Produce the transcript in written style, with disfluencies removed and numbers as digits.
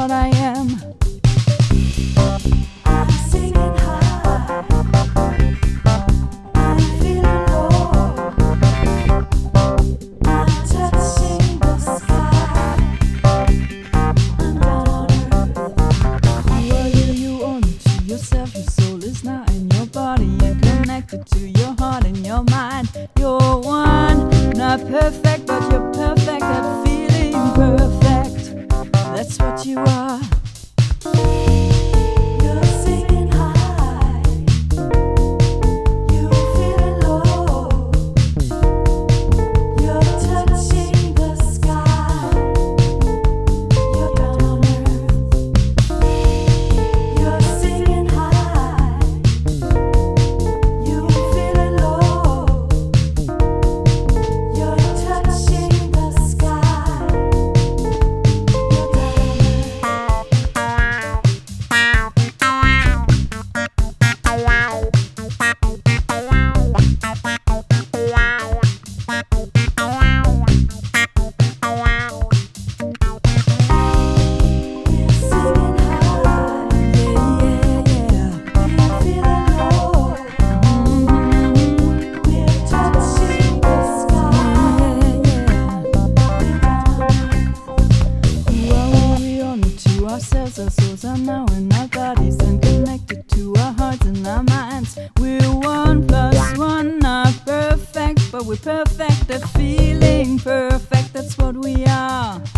what I am. I'm singing high, I'm feeling low, I'm touching the sky, I'm down on earth. Well, you own it to yourself. Your soul is now in your body. You're connected to your heart and your mind. You're one, not perfect, but you're perfect at feeling perfect. That's what you are. You're singing high, you're feeling low, you're touching the sky, you're down on earth. You're singing high, you're feeling low, you're touching the sky, you're down on earth. We're singing high, we're feeling low, we're touching the sky, we're down on earth. Well, we own it to ourselves. Our souls are now in our bodies and connected to our hearts and our minds. We're 1+1, not perfect, but we're perfect at feeling perfect. That's what we are.